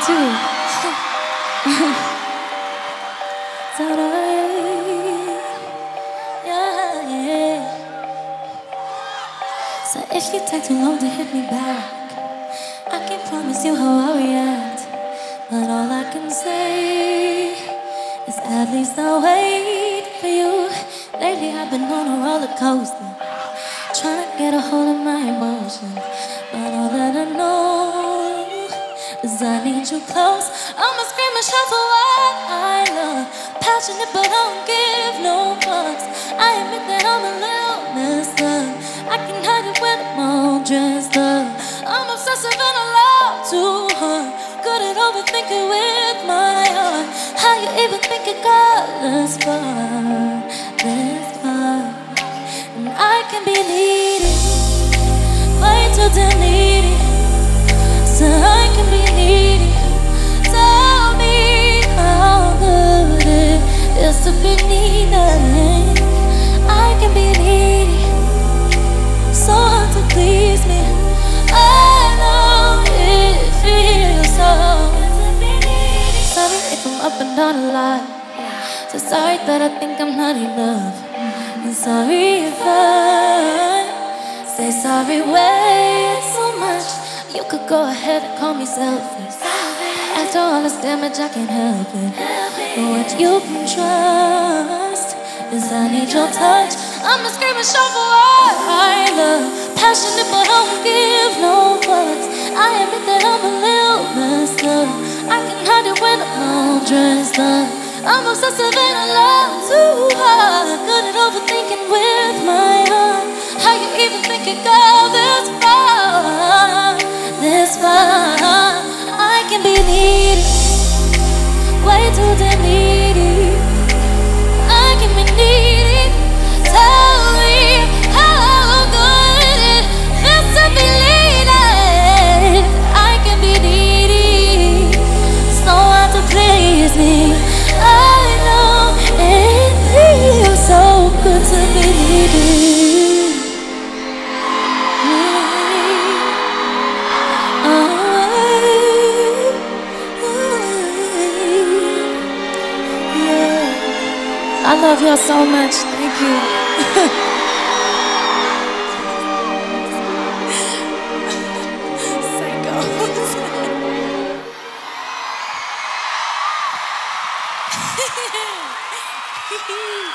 too. Yeah, yeah. So if you take too long to hit me back, I can't promise you how I react. But all I can say is at least I'll wait for you. Lately I've been on a roller coaster, trying to get a hold of my emotions. But all that I know is I need you close. I'ma scream and shout for what I love. Passionate but I don't give no fucks. I admit that I'm a little messed up. I can hide it when I'm all dressed up. I'm obsessive and I love too hard. Good at overthinking with my heart. How you even think it got this far, this far? And I can be needy, way too damn needy. So I can be needy. Tell me how good it is to be needed. I can be needy, so hard to please me. I know it feels so good to be needy. Sorry if I'm up and down a lot. So sorry that I think I'm not enough. And sorry if I say sorry way so much. You could go ahead and call me selfish. After all this damage, I can't help it. But what you can trust is I need your touch. I'ma scream and shout for what I love. Passionate but I don't give no fucks. I admit that I'm a little messed up. I can hide it when I'm all dressed up. I'm obsessive and I love too hard. Good at overthinking with my heart. How you even think it go this far? This far? I can be needy, way too damn needy. I can be needy. Tell me how good it feels to be needed. I can be needy, so hard to please me. I know it feels so good to be needy. I love y'all so much.